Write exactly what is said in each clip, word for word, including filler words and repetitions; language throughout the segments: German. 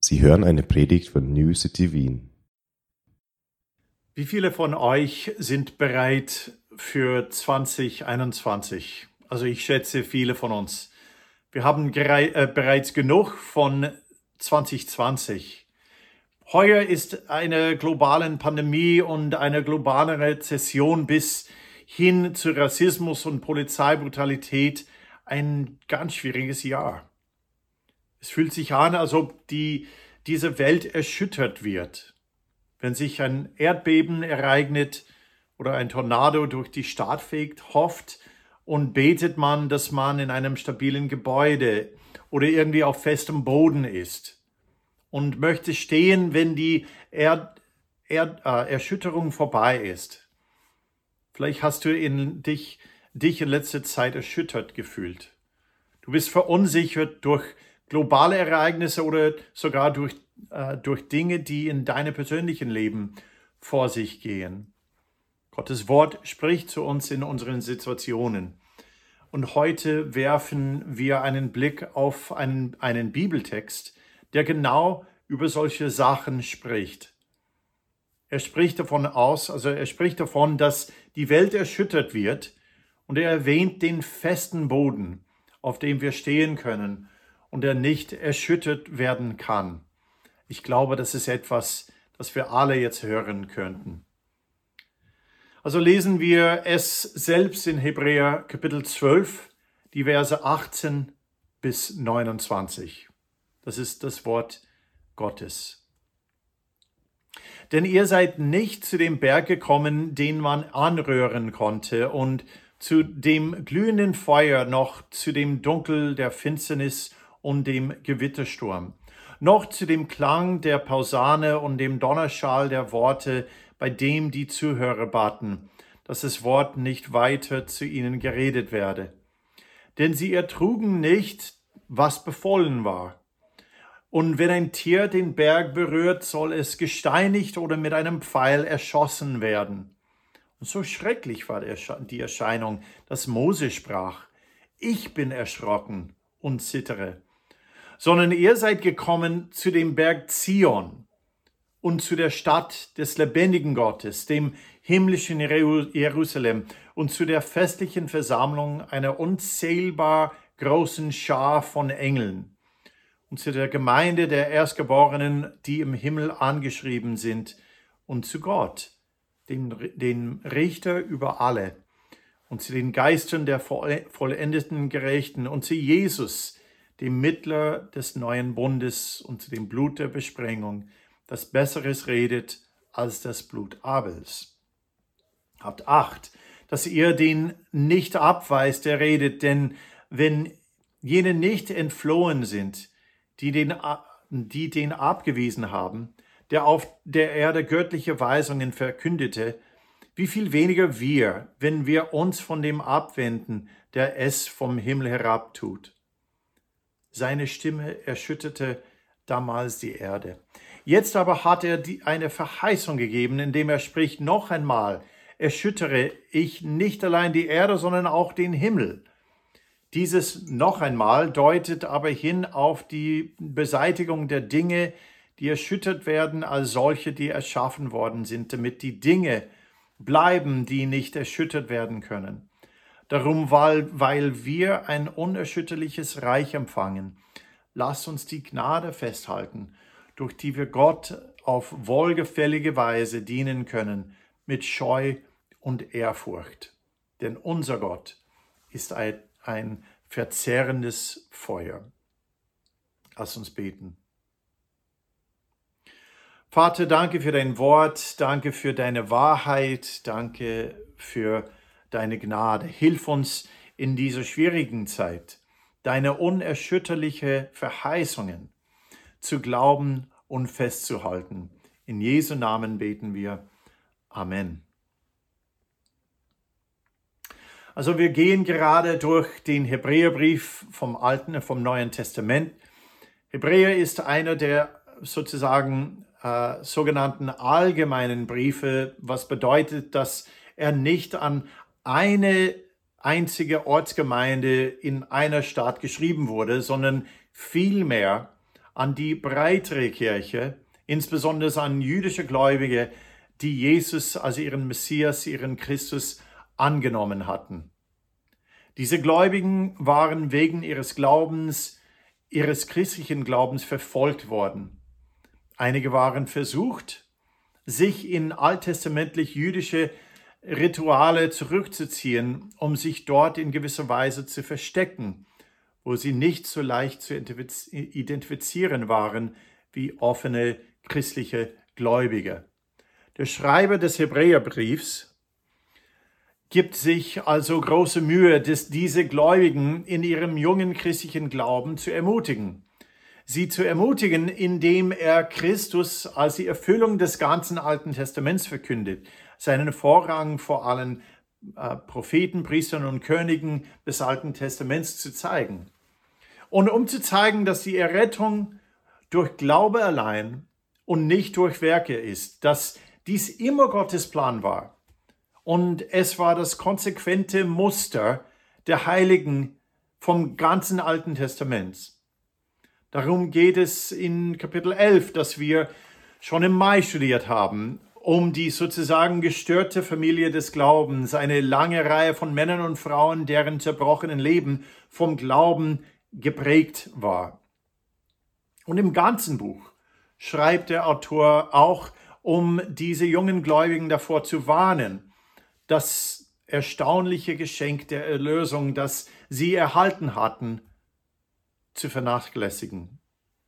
Sie hören eine Predigt von New City Wien. Wie viele von euch sind bereit für zwanzig einundzwanzig? Also ich schätze viele von uns. Wir haben gerei- äh, bereits genug von zwanzig zwanzig. Heuer ist eine globale Pandemie und eine globale Rezession bis hin zu Rassismus und Polizeibrutalität ein ganz schwieriges Jahr. Es fühlt sich an, als ob die, diese Welt erschüttert wird. Wenn sich ein Erdbeben ereignet oder ein Tornado durch die Stadt fegt, hofft und betet man, dass man in einem stabilen Gebäude oder irgendwie auf festem Boden ist und möchte stehen, wenn die Erd, Erd, äh, Erschütterung vorbei ist. Vielleicht hast du in dich, dich in letzter Zeit erschüttert gefühlt. Du bist verunsichert durch globale Ereignisse oder sogar durch, äh, durch Dinge, die in deinem persönlichen Leben vor sich gehen. Gottes Wort spricht zu uns in unseren Situationen. Und heute werfen wir einen Blick auf einen, einen Bibeltext, der genau über solche Sachen spricht. Er spricht davon aus, also er spricht davon, dass die Welt erschüttert wird, und er erwähnt den festen Boden, auf dem wir stehen können und der nicht erschüttert werden kann. Ich glaube, das ist etwas, das wir alle jetzt hören könnten. Also lesen wir es selbst in Hebräer Kapitel zwölf, die Verse achtzehn bis neunundzwanzig. Das ist das Wort Gottes. Denn ihr seid nicht zu dem Berg gekommen, den man anrühren konnte, und zu dem glühenden Feuer, noch zu dem Dunkel der Finsternis und dem Gewittersturm, noch zu dem Klang der Posaune und dem Donnerschall der Worte, bei dem die Zuhörer baten, dass das Wort nicht weiter zu ihnen geredet werde. Denn sie ertrugen nicht, was befohlen war. Und wenn ein Tier den Berg berührt, soll es gesteinigt oder mit einem Pfeil erschossen werden. Und so schrecklich war die Erscheinung, dass Mose sprach: Ich bin erschrocken und zittere. Sondern ihr seid gekommen zu dem Berg Zion und zu der Stadt des lebendigen Gottes, dem himmlischen Jerusalem, und zu der festlichen Versammlung einer unzählbar großen Schar von Engeln, und zu der Gemeinde der Erstgeborenen, die im Himmel angeschrieben sind, und zu Gott, dem, dem Richter über alle, und zu den Geistern der vollendeten Gerechten, und zu Jesus, dem Mittler des neuen Bundes, und zu dem Blut der Besprengung, das Besseres redet als das Blut Abels. Habt Acht, dass ihr den nicht abweist, der redet, denn wenn jene nicht entflohen sind, die den, die den abgewiesen haben, der auf der Erde göttliche Weisungen verkündete, wie viel weniger wir, wenn wir uns von dem abwenden, der es vom Himmel herab tut. Seine Stimme erschütterte damals die Erde. Jetzt aber hat er die, eine Verheißung gegeben, indem er spricht: Noch einmal erschüttere ich nicht allein die Erde, sondern auch den Himmel. Dieses noch einmal deutet aber hin auf die Beseitigung der Dinge, die erschüttert werden, als solche, die erschaffen worden sind, damit die Dinge bleiben, die nicht erschüttert werden können. Darum, weil, weil wir ein unerschütterliches Reich empfangen, lasst uns die Gnade festhalten, durch die wir Gott auf wohlgefällige Weise dienen können, mit Scheu und Ehrfurcht. Denn unser Gott ist ein, ein verzehrendes Feuer. Lass uns beten. Vater, danke für dein Wort, danke für deine Wahrheit, danke für deine Gnade. Hilf uns in dieser schwierigen Zeit, deine unerschütterliche Verheißungen zu glauben und festzuhalten. In Jesu Namen beten wir. Amen. Also wir gehen gerade durch den Hebräerbrief vom Alten, vom Neuen Testament. Hebräer ist einer der sozusagen äh, sogenannten allgemeinen Briefe, was bedeutet, dass er nicht an eine einzige Ortsgemeinde in einer Stadt geschrieben wurde, sondern vielmehr an die breitere Kirche, insbesondere an jüdische Gläubige, die Jesus als ihren Messias, ihren Christus angenommen hatten. Diese Gläubigen waren wegen ihres Glaubens, ihres christlichen Glaubens verfolgt worden. Einige waren versucht, sich in alttestamentlich jüdische Rituale zurückzuziehen, um sich dort in gewisser Weise zu verstecken, wo sie nicht so leicht zu identifizieren waren wie offene christliche Gläubige. Der Schreiber des Hebräerbriefs gibt sich also große Mühe, dass diese Gläubigen in ihrem jungen christlichen Glauben zu ermutigen. Sie zu ermutigen, indem er Christus als die Erfüllung des ganzen Alten Testaments verkündet, seinen Vorrang vor allen äh, Propheten, Priestern und Königen des Alten Testaments zu zeigen. Und um zu zeigen, dass die Errettung durch Glaube allein und nicht durch Werke ist, dass dies immer Gottes Plan war. Und es war das konsequente Muster der Heiligen vom ganzen Alten Testaments. Darum geht es in Kapitel elf, das wir schon im Mai studiert haben, um die sozusagen gestörte Familie des Glaubens, eine lange Reihe von Männern und Frauen, deren zerbrochenen Leben vom Glauben geprägt war. Und im ganzen Buch schreibt der Autor auch, um diese jungen Gläubigen davor zu warnen, das erstaunliche Geschenk der Erlösung, das sie erhalten hatten, zu vernachlässigen.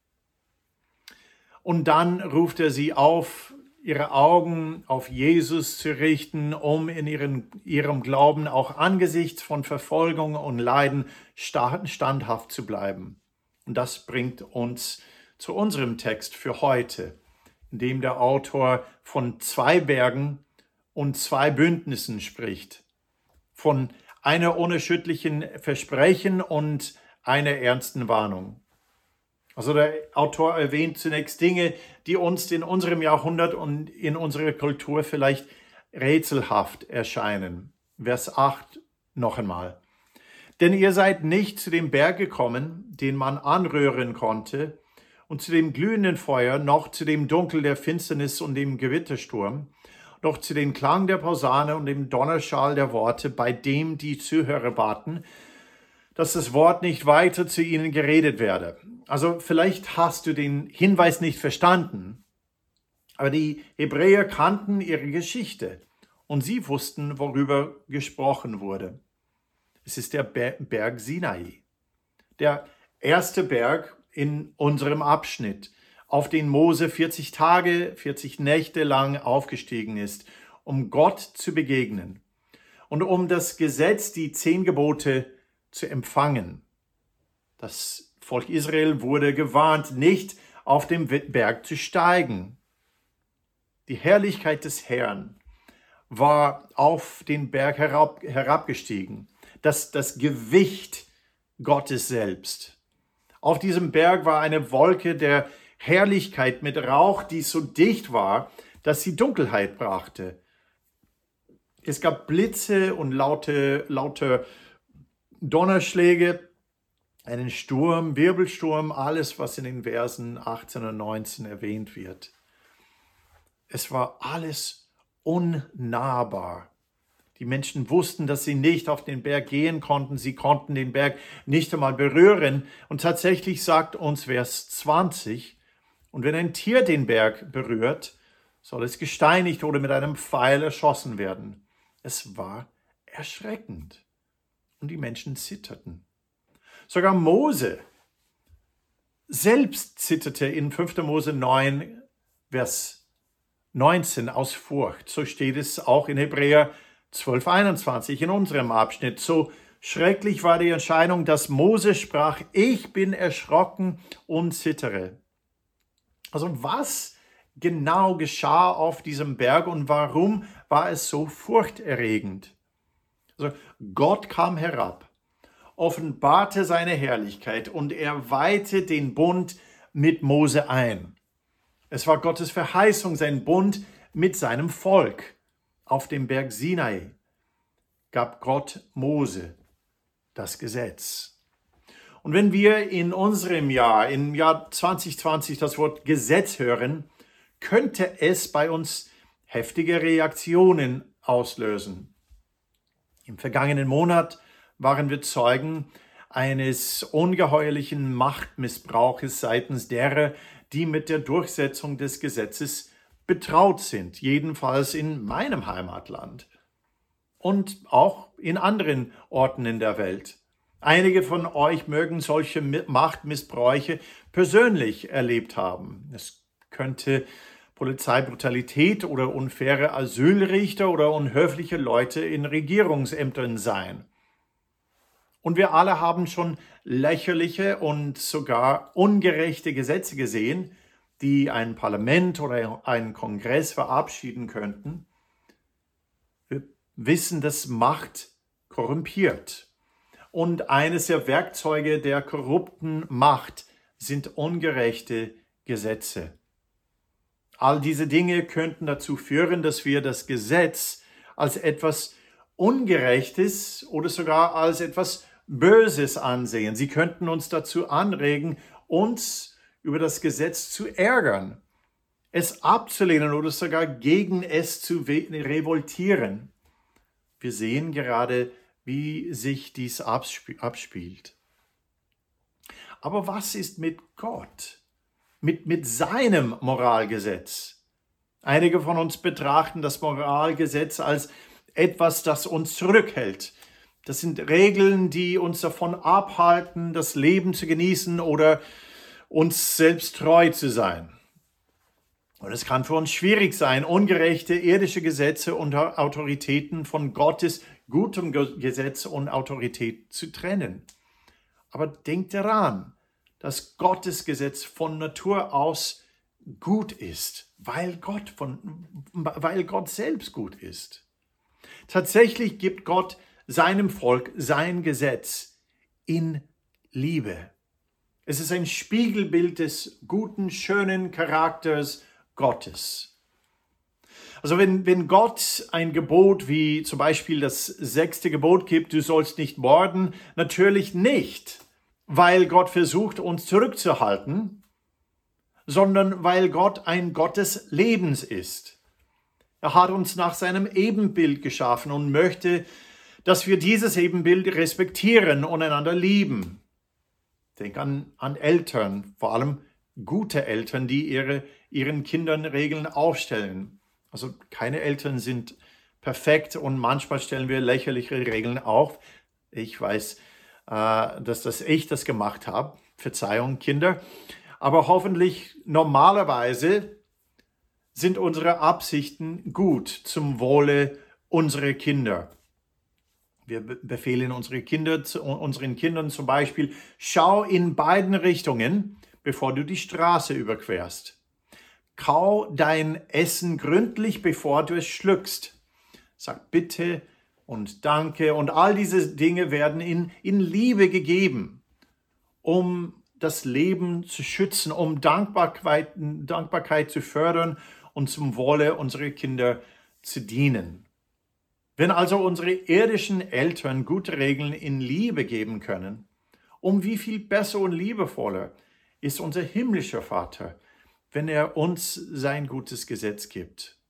Und dann ruft er sie auf, ihre Augen auf Jesus zu richten, um in ihren, ihrem Glauben auch angesichts von Verfolgung und Leiden standhaft zu bleiben. Und das bringt uns zu unserem Text für heute, in dem der Autor von zwei Bergen und zwei Bündnissen spricht, von einer unerschütterlichen Versprechen und einer ernsten Warnung. Also der Autor erwähnt zunächst Dinge, die uns in unserem Jahrhundert und in unserer Kultur vielleicht rätselhaft erscheinen. Vers acht noch einmal. Denn ihr seid nicht zu dem Berg gekommen, den man anrühren konnte, und zu dem glühenden Feuer, noch zu dem Dunkel der Finsternis und dem Gewittersturm, noch zu dem Klang der Posaune und dem Donnerschall der Worte, bei dem die Zuhörer baten, dass das Wort nicht weiter zu ihnen geredet werde. Also vielleicht hast du den Hinweis nicht verstanden, aber die Hebräer kannten ihre Geschichte und sie wussten, worüber gesprochen wurde. Es ist der Berg Sinai, der erste Berg in unserem Abschnitt, auf den Mose vierzig Tage, vierzig Nächte lang aufgestiegen ist, um Gott zu begegnen und um das Gesetz, die zehn Gebote, zu empfangen. Das Volk Israel wurde gewarnt, nicht auf den Berg zu steigen. Die Herrlichkeit des Herrn war auf den Berg herab, herabgestiegen. Das, das Gewicht Gottes selbst. Auf diesem Berg war eine Wolke der Herrlichkeit mit Rauch, die so dicht war, dass sie Dunkelheit brachte. Es gab Blitze und laute, laute Donnerschläge, einen Sturm, Wirbelsturm, alles, was in den Versen achtzehn und neunzehn erwähnt wird. Es war alles unnahbar. Die Menschen wussten, dass sie nicht auf den Berg gehen konnten. Sie konnten den Berg nicht einmal berühren. Und tatsächlich sagt uns Vers zwanzig, und wenn ein Tier den Berg berührt, soll es gesteinigt oder mit einem Pfeil erschossen werden. Es war erschreckend. Und die Menschen zitterten. Sogar Mose selbst zitterte in fünfter Mose neun, Vers neunzehn aus Furcht. So steht es auch in Hebräer zwölf, einundzwanzig in unserem Abschnitt. So schrecklich war die Erscheinung, dass Mose sprach, ich bin erschrocken und zittere. Also was genau geschah auf diesem Berg und warum war es so furchterregend? Also Gott kam herab, offenbarte seine Herrlichkeit und er weihte den Bund mit Mose ein. Es war Gottes Verheißung, sein Bund mit seinem Volk. Auf dem Berg Sinai gab Gott Mose das Gesetz. Und wenn wir in unserem Jahr, im Jahr zwanzig zwanzig, das Wort Gesetz hören, könnte es bei uns heftige Reaktionen auslösen. Im vergangenen Monat waren wir Zeugen eines ungeheuerlichen Machtmissbrauches seitens derer, die mit der Durchsetzung des Gesetzes betraut sind, jedenfalls in meinem Heimatland und auch in anderen Orten in der Welt. Einige von euch mögen solche Machtmissbräuche persönlich erlebt haben. Es könnte Polizeibrutalität oder unfaire Asylrichter oder unhöfliche Leute in Regierungsämtern sein. Und wir alle haben schon lächerliche und sogar ungerechte Gesetze gesehen, die ein Parlament oder ein Kongress verabschieden könnten. Wir wissen, dass Macht korrumpiert. Und eines der Werkzeuge der korrupten Macht sind ungerechte Gesetze. All diese Dinge könnten dazu führen, dass wir das Gesetz als etwas Ungerechtes oder sogar als etwas Böses ansehen. Sie könnten uns dazu anregen, uns über das Gesetz zu ärgern, es abzulehnen oder sogar gegen es zu revoltieren. Wir sehen gerade, wie sich dies abspielt. Aber was ist mit Gott? Mit, mit seinem Moralgesetz? Einige von uns betrachten das Moralgesetz als etwas, das uns zurückhält. Das sind Regeln, die uns davon abhalten, das Leben zu genießen oder uns selbst treu zu sein. Und es kann für uns schwierig sein, ungerechte irdische Gesetze und Autoritäten von Gottes gutem Gesetz und Autorität zu trennen. Aber denkt daran, dass Gottes Gesetz von Natur aus gut ist, weil Gott, von, weil Gott selbst gut ist. Tatsächlich gibt Gott seinem Volk sein Gesetz in Liebe. Es ist ein Spiegelbild des guten, schönen Charakters Gottes. Also wenn, wenn Gott ein Gebot wie zum Beispiel das sechste Gebot gibt, du sollst nicht morden, natürlich nicht, weil Gott versucht, uns zurückzuhalten, sondern weil Gott ein Gott des Lebens ist. Er hat uns nach seinem Ebenbild geschaffen und möchte, dass wir dieses Ebenbild respektieren und einander lieben. Denk an, an Eltern, vor allem gute Eltern, die ihre, ihren Kindern Regeln aufstellen. Also keine Eltern sind perfekt und manchmal stellen wir lächerliche Regeln auf. Ich weiß, äh, dass das ich das gemacht habe. Verzeihung, Kinder. Aber hoffentlich normalerweise sind unsere Absichten gut zum Wohle unserer Kinder. Wir befehlen unsere Kinder, unseren Kindern zum Beispiel, schau in beiden Richtungen, bevor du die Straße überquerst. Kau dein Essen gründlich, bevor du es schluckst. Sag bitte und danke und all diese Dinge werden in, in Liebe gegeben, um das Leben zu schützen, um Dankbarkeit, Dankbarkeit zu fördern und zum Wohle unserer Kinder zu dienen. Wenn also unsere irdischen Eltern gute Regeln in Liebe geben können, um wie viel besser und liebevoller ist unser himmlischer Vater, wenn er uns sein gutes Gesetz gibt.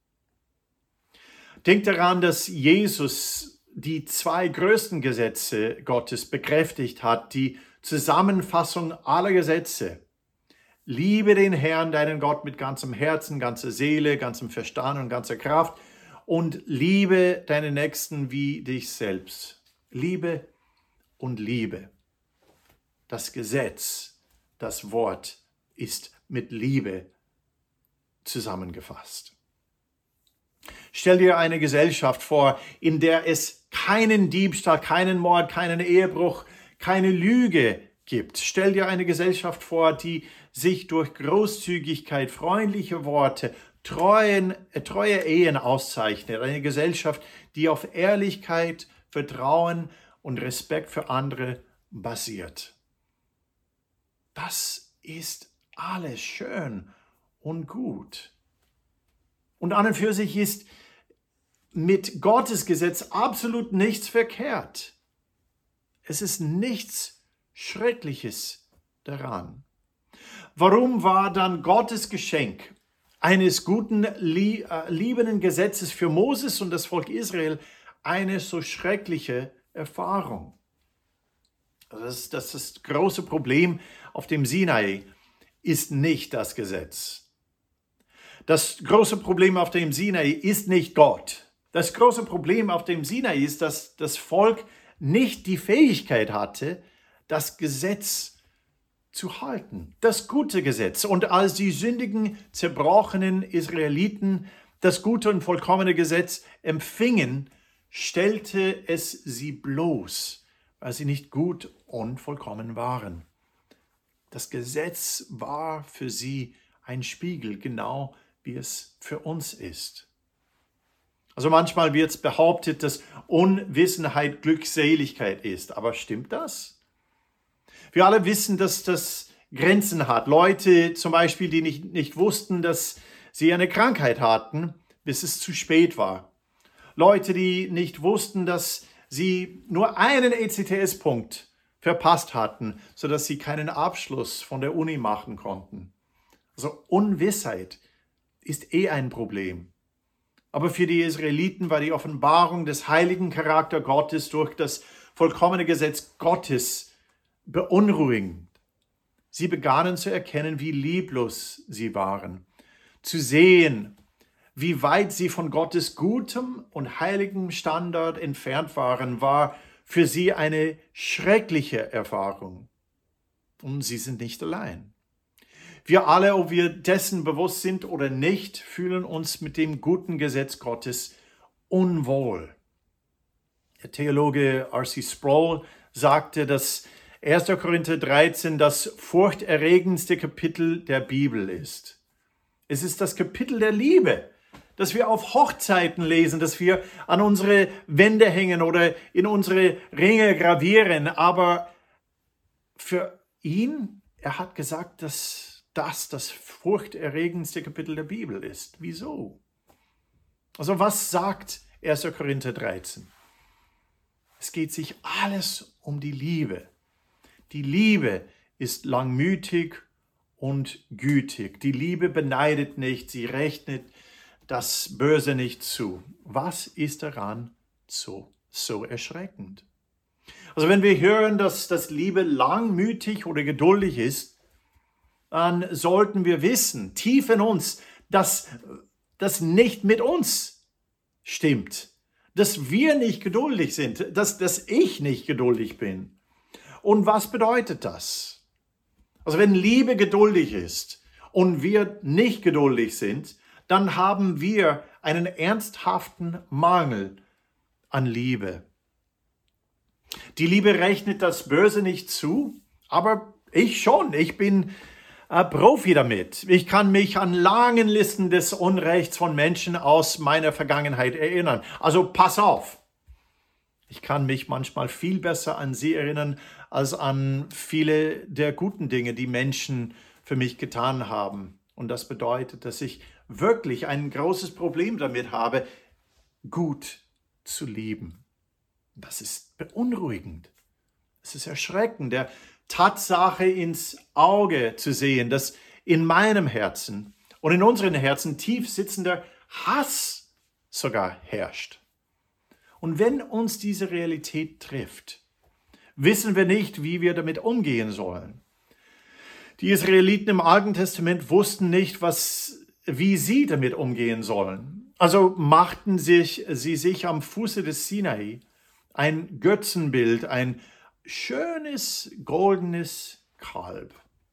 Denkt daran, dass Jesus die zwei größten Gesetze Gottes bekräftigt hat, die Zusammenfassung aller Gesetze. Liebe den Herrn, deinen Gott, mit ganzem Herzen, ganzer Seele, ganzem Verstand und ganzer Kraft und liebe deinen Nächsten wie dich selbst. Liebe und Liebe. Das Gesetz, das Wort ist mit Liebe zusammengefasst. Stell dir eine Gesellschaft vor, in der es keinen Diebstahl, keinen Mord, keinen Ehebruch, keine Lüge gibt. Stell dir eine Gesellschaft vor, die sich durch Großzügigkeit, freundliche Worte, treuen, äh, treue Ehen auszeichnet. Eine Gesellschaft, die auf Ehrlichkeit, Vertrauen und Respekt für andere basiert. Das ist alles schön und gut. Und an und für sich ist mit Gottes Gesetz absolut nichts verkehrt. Es ist nichts Schreckliches daran? Warum war dann Gottes Geschenk eines guten, liebenden Gesetzes für Moses und das Volk Israel eine so schreckliche Erfahrung? Das, das, das große Problem auf dem Sinai ist nicht das Gesetz. Das große Problem auf dem Sinai ist nicht Gott. Das große Problem auf dem Sinai ist, dass das Volk nicht die Fähigkeit hatte, das Gesetz zu halten, das gute Gesetz. Und als die sündigen, zerbrochenen Israeliten das gute und vollkommene Gesetz empfingen, stellte es sie bloß, weil sie nicht gut und vollkommen waren. Das Gesetz war für sie ein Spiegel, genau wie es für uns ist. Also manchmal wird es behauptet, dass Unwissenheit Glückseligkeit ist. Aber stimmt das? Wir alle wissen, dass das Grenzen hat. Leute zum Beispiel, die nicht, nicht wussten, dass sie eine Krankheit hatten, bis es zu spät war. Leute, die nicht wussten, dass sie nur einen E C T S-Punkt verpasst hatten, sodass sie keinen Abschluss von der Uni machen konnten. Also Unwissheit ist eh ein Problem. Aber für die Israeliten war die Offenbarung des heiligen Charakter Gottes durch das vollkommene Gesetz Gottes beunruhigend. Sie begannen zu erkennen, wie lieblos sie waren, zu sehen, wie weit sie von Gottes gutem und heiligem Standard entfernt waren, war für sie eine schreckliche Erfahrung. Und sie sind nicht allein. Wir alle, ob wir dessen bewusst sind oder nicht, fühlen uns mit dem guten Gesetz Gottes unwohl. Der Theologe R C Sproul sagte, dass erster Korinther dreizehn das furchterregendste Kapitel der Bibel ist. Es ist das Kapitel der Liebe, das wir auf Hochzeiten lesen, das wir an unsere Wände hängen oder in unsere Ringe gravieren. Aber für ihn, er hat gesagt, dass das das furchterregendste Kapitel der Bibel ist. Wieso? Also was sagt erster Korinther dreizehn? Es geht sich alles um die Liebe. Die Liebe ist langmütig und gütig. Die Liebe beneidet nicht, sie rechnet das Böse nicht zu. Was ist daran so, so erschreckend? Also wenn wir hören, dass das Liebe langmütig oder geduldig ist, dann sollten wir wissen, tief in uns, dass das nicht mit uns stimmt. Dass wir nicht geduldig sind, dass, dass ich nicht geduldig bin. Und was bedeutet das? Also wenn Liebe geduldig ist und wir nicht geduldig sind, dann haben wir einen ernsthaften Mangel an Liebe. Die Liebe rechnet das Böse nicht zu, aber ich schon. Ich bin äh, Profi damit. Ich kann mich an langen Listen des Unrechts von Menschen aus meiner Vergangenheit erinnern. Also pass auf. Ich kann mich manchmal viel besser an sie erinnern, als an viele der guten Dinge, die Menschen für mich getan haben. Und das bedeutet, dass ich wirklich ein großes Problem damit habe, gut zu lieben. Das ist beunruhigend. Es ist erschreckend, der Tatsache ins Auge zu sehen, dass in meinem Herzen und in unseren Herzen tief sitzender Hass sogar herrscht. Und wenn uns diese Realität trifft, wissen wir nicht, wie wir damit umgehen sollen. Die Israeliten im Alten Testament wussten nicht, was, wie sie damit umgehen sollen. Also machten sich, sie sich am Fuße des Sinai ein Götzenbild, ein schönes, goldenes Kalb.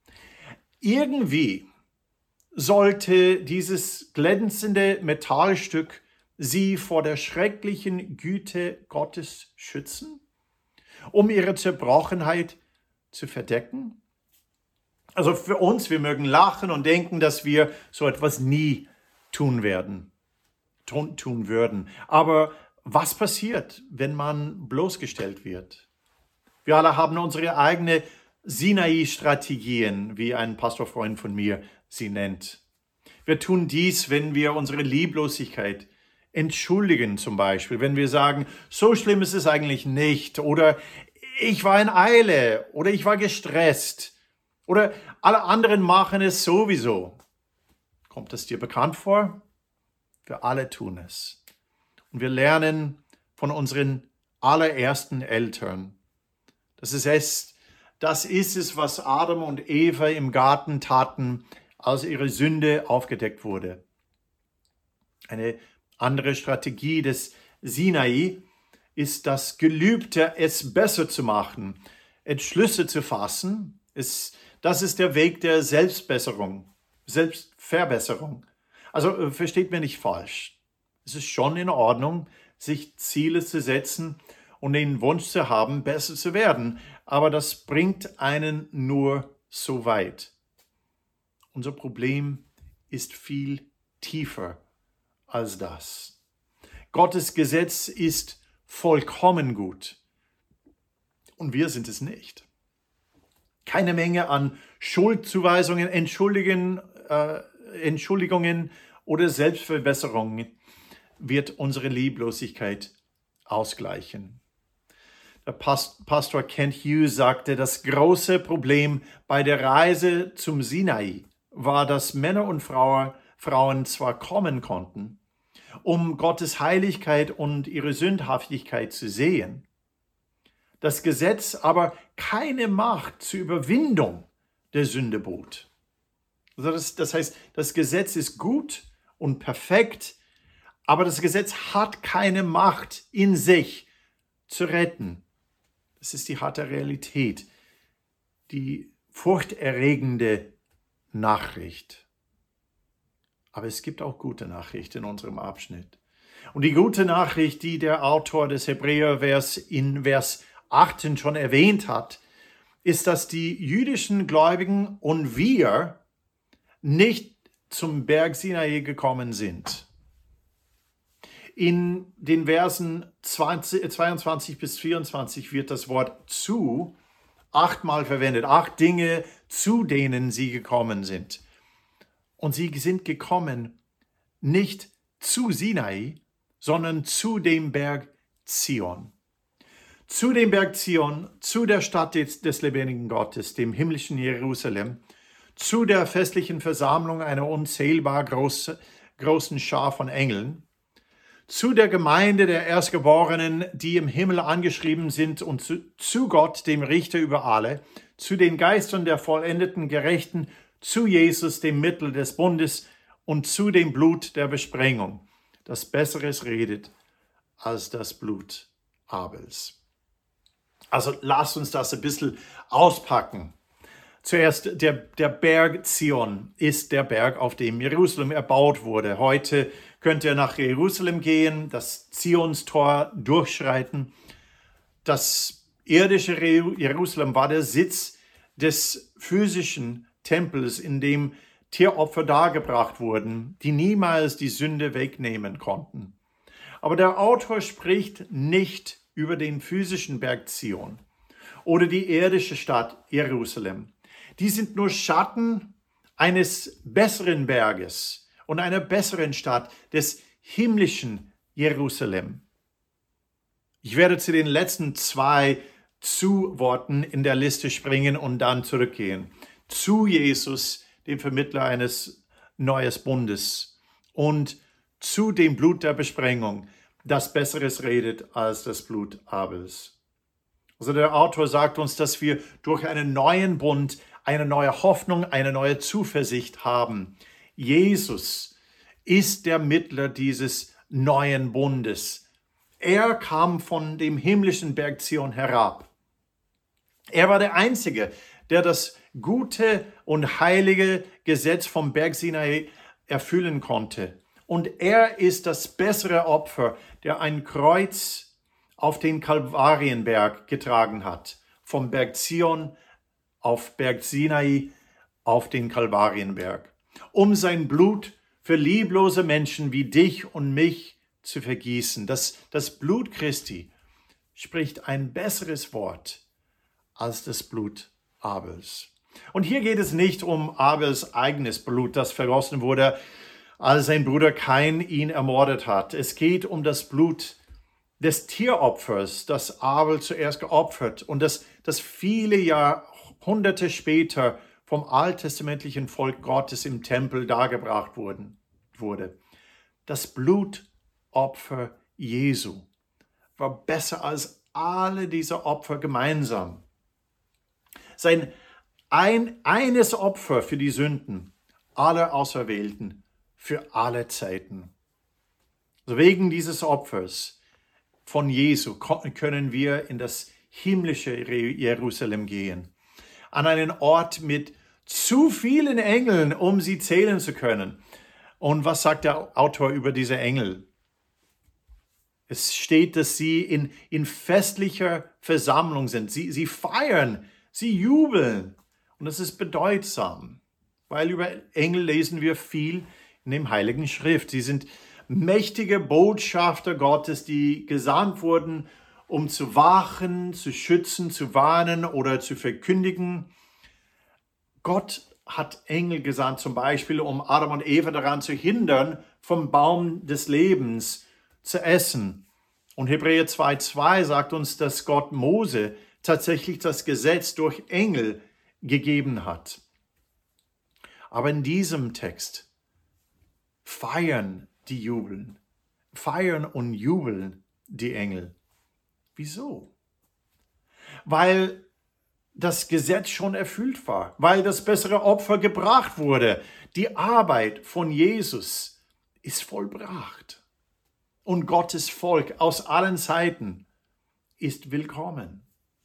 Irgendwie sollte dieses glänzende Metallstück sie vor der schrecklichen Güte Gottes schützen, um ihre Zerbrochenheit zu verdecken. Also für uns, wir mögen lachen und denken, dass wir so etwas nie tun werden, tun, tun würden. Aber was passiert, wenn man bloßgestellt wird? Wir alle haben unsere eigene Sinai-Strategien, wie ein Pastorfreund von mir sie nennt. Wir tun dies, wenn wir unsere Lieblosigkeit entschuldigen zum Beispiel, wenn wir sagen, so schlimm ist es eigentlich nicht oder ich war in Eile oder ich war gestresst oder alle anderen machen es sowieso. Kommt es dir bekannt vor? Wir alle tun es. Und wir lernen von unseren allerersten Eltern. Das ist es, das ist es, was Adam und Eva im Garten taten, als ihre Sünde aufgedeckt wurde. Eine andere Strategie des Sinai ist das Gelübde, es besser zu machen, Entschlüsse zu fassen. Es, das ist der Weg der Selbstbesserung, Selbstverbesserung. Also versteht mir nicht falsch. Es ist schon in Ordnung, sich Ziele zu setzen und den Wunsch zu haben, besser zu werden. Aber das bringt einen nur so weit. Unser Problem ist viel tiefer als das. Gottes Gesetz ist vollkommen gut. Und wir sind es nicht. Keine Menge an Schuldzuweisungen, Entschuldigungen, äh, Entschuldigungen oder Selbstverbesserungen wird unsere Lieblosigkeit ausgleichen. Der Pastor Kent Hughes sagte, das große Problem bei der Reise zum Sinai war, dass Männer und Frauen, Frauen zwar kommen konnten, um Gottes Heiligkeit und ihre Sündhaftigkeit zu sehen, das Gesetz aber keine Macht zur Überwindung der Sünde bot. Also das, das heißt, das Gesetz ist gut und perfekt, aber das Gesetz hat keine Macht in sich zu retten. Das ist die harte Realität, die furchterregende Nachricht. Aber es gibt auch gute Nachricht in unserem Abschnitt. Und die gute Nachricht, die der Autor des Hebräervers in Vers achtzehn schon erwähnt hat, ist, dass die jüdischen Gläubigen und wir nicht zum Berg Sinai gekommen sind. In den Versen zweiundzwanzig bis vierundzwanzig wird das Wort zu achtmal verwendet. Acht Dinge, zu denen sie gekommen sind. Und sie sind gekommen nicht zu Sinai, sondern zu dem Berg Zion. Zu dem Berg Zion, zu der Stadt des, des lebendigen Gottes, dem himmlischen Jerusalem, zu der festlichen Versammlung einer unzählbar groß, großen Schar von Engeln, zu der Gemeinde der Erstgeborenen, die im Himmel angeschrieben sind, und zu, zu Gott, dem Richter über alle, zu den Geistern der vollendeten Gerechten, zu Jesus, dem Mittel des Bundes, und zu dem Blut der Besprengung, das Besseres redet als das Blut Abels. Also lasst uns das ein bisschen auspacken. Zuerst, der, der Berg Zion ist der Berg, auf dem Jerusalem erbaut wurde. Heute könnt ihr nach Jerusalem gehen, das Zionstor durchschreiten. Das irdische Jerusalem war der Sitz des physischen Tempels, in dem Tieropfer dargebracht wurden, die niemals die Sünde wegnehmen konnten. Aber der Autor spricht nicht über den physischen Berg Zion oder die irdische Stadt Jerusalem. Die sind nur Schatten eines besseren Berges und einer besseren Stadt, des himmlischen Jerusalem. Ich werde zu den letzten zwei Zu-Worten in der Liste springen und dann zurückgehen. Zu Jesus, dem Vermittler eines neuen Bundes, und zu dem Blut der Besprengung, das Besseres redet als das Blut Abels. Also der Autor sagt uns, dass wir durch einen neuen Bund eine neue Hoffnung, eine neue Zuversicht haben. Jesus ist der Mittler dieses neuen Bundes. Er kam von dem himmlischen Berg Zion herab. Er war der Einzige, der das gute und heilige Gesetz vom Berg Sinai erfüllen konnte. Und er ist das bessere Opfer, der ein Kreuz auf den Kalvarienberg getragen hat. Vom Berg Zion auf Berg Sinai, auf den Kalvarienberg. Um sein Blut für lieblose Menschen wie dich und mich zu vergießen. Das, das Blut Christi spricht ein besseres Wort als das Blut Abels. Und hier geht es nicht um Abels eigenes Blut, das vergossen wurde, als sein Bruder Kain ihn ermordet hat. Es geht um das Blut des Tieropfers, das Abel zuerst geopfert und das, das viele Jahrhunderte später vom alttestamentlichen Volk Gottes im Tempel dargebracht wurden, wurde. Das Blutopfer Jesu war besser als alle diese Opfer gemeinsam. Sein ein, eines Opfer für die Sünden aller Auserwählten für alle Zeiten. Also wegen dieses Opfers von Jesu können wir in das himmlische Jerusalem gehen. An einen Ort mit zu vielen Engeln, um sie zählen zu können. Und was sagt der Autor über diese Engel? Es steht, dass sie in, in festlicher Versammlung sind. Sie, sie feiern, sie jubeln. Und das ist bedeutsam, weil über Engel lesen wir viel in dem Heiligen Schrift. Sie sind mächtige Botschafter Gottes, die gesandt wurden, um zu wachen, zu schützen, zu warnen oder zu verkündigen. Gott hat Engel gesandt, zum Beispiel, um Adam und Eva daran zu hindern, vom Baum des Lebens zu essen. Und Hebräer zwei Komma zwei sagt uns, dass Gott Mose tatsächlich das Gesetz durch Engel gegeben hat. Aber in diesem Text feiern die jubeln, feiern und jubeln die Engel. Wieso? Weil das Gesetz schon erfüllt war, weil das bessere Opfer gebracht wurde. Die Arbeit von Jesus ist vollbracht. Und Gottes Volk aus allen Zeiten ist willkommen.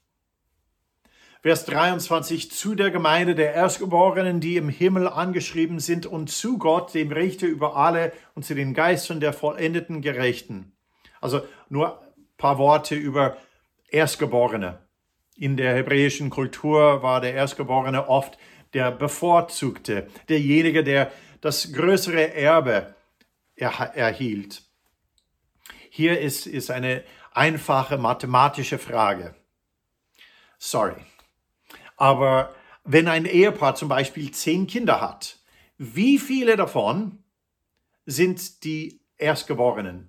Vers dreiundzwanzig, zu der Gemeinde der Erstgeborenen, die im Himmel angeschrieben sind, und zu Gott, dem Richter über alle, und zu den Geistern der vollendeten Gerechten. Also nur ein paar Worte über Erstgeborene. In der hebräischen Kultur war der Erstgeborene oft der Bevorzugte, derjenige, der das größere Erbe er- erhielt. Hier ist, ist eine einfache mathematische Frage. Sorry. Aber wenn ein Ehepaar zum Beispiel zehn Kinder hat, wie viele davon sind die Erstgeborenen?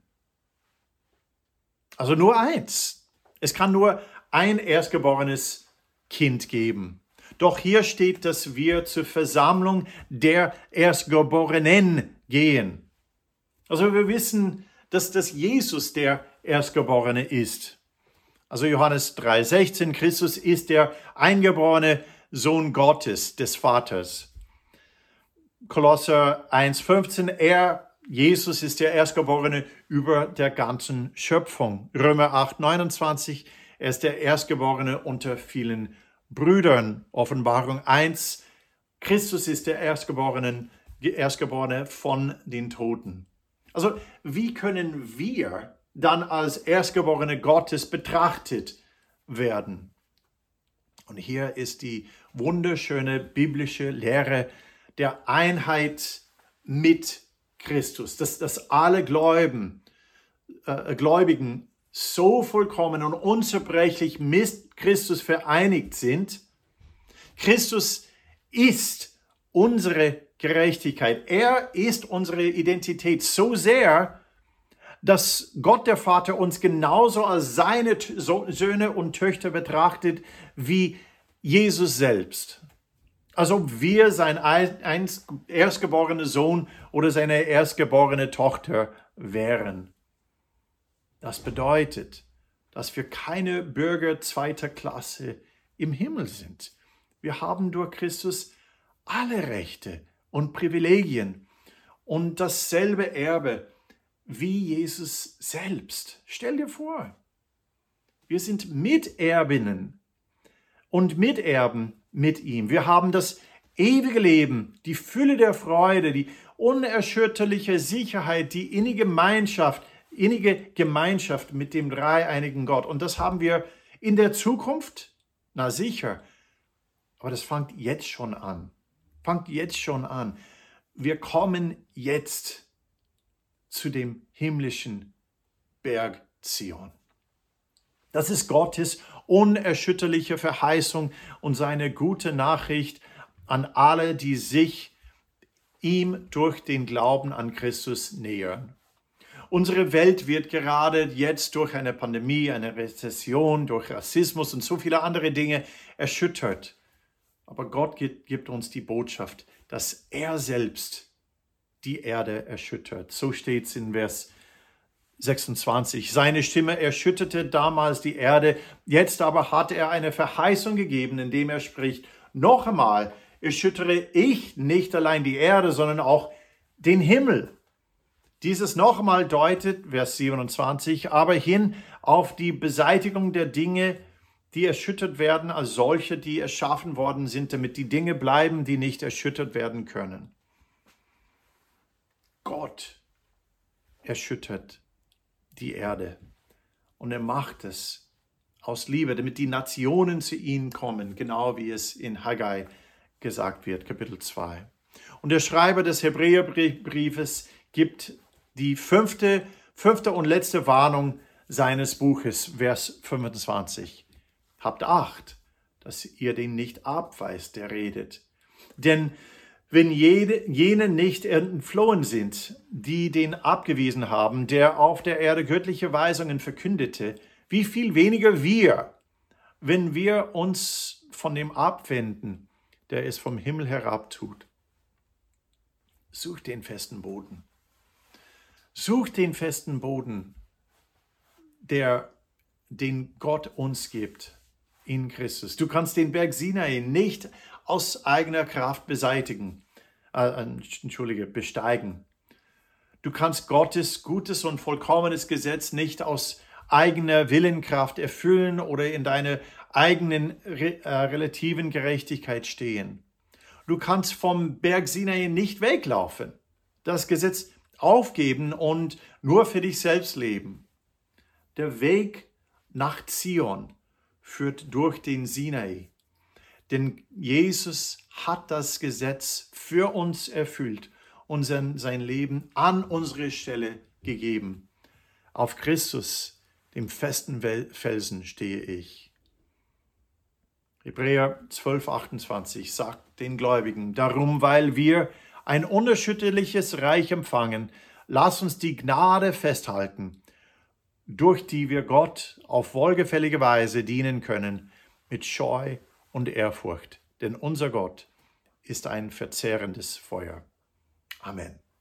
Also nur eins. Es kann nur ein erstgeborenes Kind geben. Doch hier steht, dass wir zur Versammlung der Erstgeborenen gehen. Also wir wissen, dass das Jesus der Erstgeborene ist. Also Johannes drei sechzehn, Christus ist der eingeborene Sohn Gottes, des Vaters. Kolosser eins fünfzehn, er, Jesus, ist der Erstgeborene über der ganzen Schöpfung. Römer acht neunundzwanzig, er ist der Erstgeborene unter vielen Brüdern. Offenbarung eins, Christus ist der Erstgeborene, Erstgeborene von den Toten. Also wie können wir dann als Erstgeborene Gottes betrachtet werden? Und hier ist die wunderschöne biblische Lehre der Einheit mit Christus, dass, dass alle Gläubigen, äh, Gläubigen so vollkommen und unzerbrechlich mit Christus vereinigt sind. Christus ist unsere Gerechtigkeit. Er ist unsere Identität so sehr, dass Gott der Vater uns genauso als seine Söhne und Töchter betrachtet wie Jesus selbst. Als ob wir sein einst erstgeborener Sohn oder seine erstgeborene Tochter wären. Das bedeutet, dass wir keine Bürger zweiter Klasse im Himmel sind. Wir haben durch Christus alle Rechte und Privilegien und dasselbe Erbe wie Jesus selbst. Stell dir vor, wir sind Miterbinnen und Miterben mit ihm. Wir haben das ewige Leben, die Fülle der Freude, die unerschütterliche Sicherheit, die innige Gemeinschaft, innige Gemeinschaft mit dem dreieinigen Gott. Und das haben wir in der Zukunft? Na sicher. Aber das fängt jetzt schon an. Fängt jetzt schon an. Wir kommen jetzt zu dem himmlischen Berg Zion. Das ist Gottes unerschütterliche Verheißung und seine gute Nachricht an alle, die sich ihm durch den Glauben an Christus nähern. Unsere Welt wird gerade jetzt durch eine Pandemie, eine Rezession, durch Rassismus und so viele andere Dinge erschüttert. Aber Gott gibt uns die Botschaft, dass er selbst die Erde erschüttert. So steht es in Vers sechsundzwanzig. Seine Stimme erschütterte damals die Erde, jetzt aber hat er eine Verheißung gegeben, indem er spricht, noch einmal erschüttere ich nicht allein die Erde, sondern auch den Himmel. Dieses noch einmal deutet, Vers siebenundzwanzig, aber hin auf die Beseitigung der Dinge, die erschüttert werden, als solche, die erschaffen worden sind, damit die Dinge bleiben, die nicht erschüttert werden können. Gott erschüttert die Erde und er macht es aus Liebe, damit die Nationen zu ihm kommen, genau wie es in Haggai gesagt wird, Kapitel zwei. Und der Schreiber des Hebräerbriefes gibt die fünfte, fünfte und letzte Warnung seines Buches, Vers fünfundzwanzig. Habt Acht, dass ihr den nicht abweist, der redet. Denn wenn jede, jene nicht entflohen sind, die den abgewiesen haben, der auf der Erde göttliche Weisungen verkündete, wie viel weniger wir, wenn wir uns von dem abwenden, der es vom Himmel herab tut. Sucht den festen Boden. Sucht den festen Boden, der, den Gott uns gibt in Christus. Du kannst den Berg Sinai nicht aus eigener Kraft beseitigen, äh, entschuldige, besteigen. Du kannst Gottes gutes und vollkommenes Gesetz nicht aus eigener Willenkraft erfüllen oder in deiner eigenen re, äh, relativen Gerechtigkeit stehen. Du kannst vom Berg Sinai nicht weglaufen, das Gesetz aufgeben und nur für dich selbst leben. Der Weg nach Zion führt durch den Sinai. Denn Jesus hat das Gesetz für uns erfüllt und sein, sein Leben an unsere Stelle gegeben. Auf Christus, dem festen Felsen, stehe ich. Hebräer zwölf, achtundzwanzig sagt den Gläubigen, darum, weil wir ein unerschütterliches Reich empfangen, lass uns die Gnade festhalten, durch die wir Gott auf wohlgefällige Weise dienen können, mit Scheu und Ehrfurcht. Denn unser Gott ist ein verzehrendes Feuer. Amen.